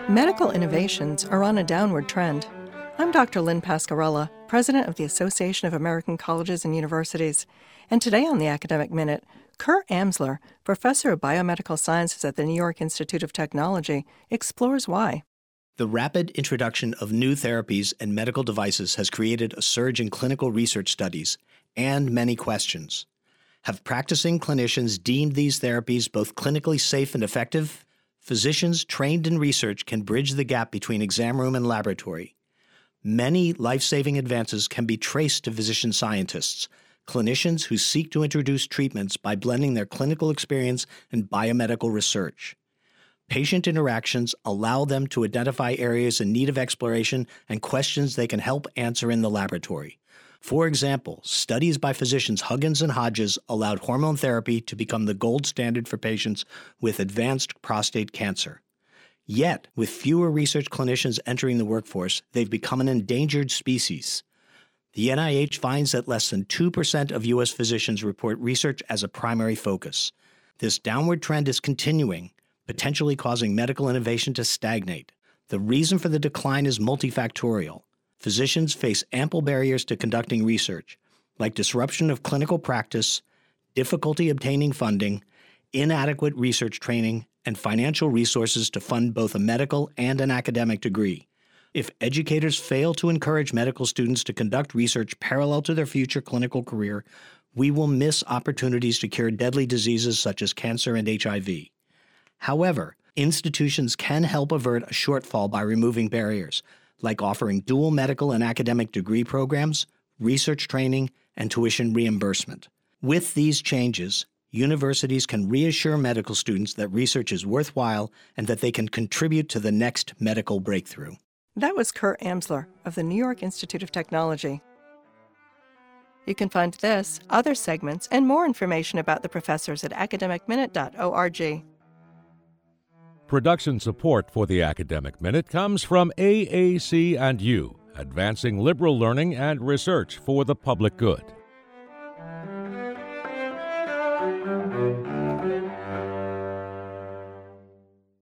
Medical innovations are on a downward trend. I'm Dr. Lynn Pascarella, President of the Association of American Colleges and Universities, and today on the Academic Minute, Kurt Amsler, Professor of Biomedical Sciences at the New York Institute of Technology, explores why. The rapid introduction of new therapies and medical devices has created a surge in clinical research studies and many questions. Have practicing clinicians deemed these therapies both clinically safe and effective? Physicians trained in research can bridge the gap between exam room and laboratory. Many life-saving advances can be traced to physician scientists, clinicians who seek to introduce treatments by blending their clinical experience and biomedical research. Patient interactions allow them to identify areas in need of exploration and questions they can help answer in the laboratory. For example, studies by physicians Huggins and Hodges allowed hormone therapy to become the gold standard for patients with advanced prostate cancer. Yet, with fewer research clinicians entering the workforce, they've become an endangered species. The NIH finds that less than 2% of U.S. physicians report research as a primary focus. This downward trend is continuing, potentially causing medical innovation to stagnate. The reason for the decline is multifactorial. Physicians face ample barriers to conducting research, like disruption of clinical practice, difficulty obtaining funding, inadequate research training, and financial resources to fund both a medical and an academic degree. If educators fail to encourage medical students to conduct research parallel to their future clinical career, we will miss opportunities to cure deadly diseases such as cancer and HIV. However, institutions can help avert a shortfall by removing barriers, like offering dual medical and academic degree programs, research training, and tuition reimbursement. With these changes, universities can reassure medical students that research is worthwhile and that they can contribute to the next medical breakthrough. That was Kurt Amsler of the New York Institute of Technology. You can find this, other segments, and more information about the professors at academicminute.org. Production support for the Academic Minute comes from AAC&U, advancing liberal learning and research for the public good.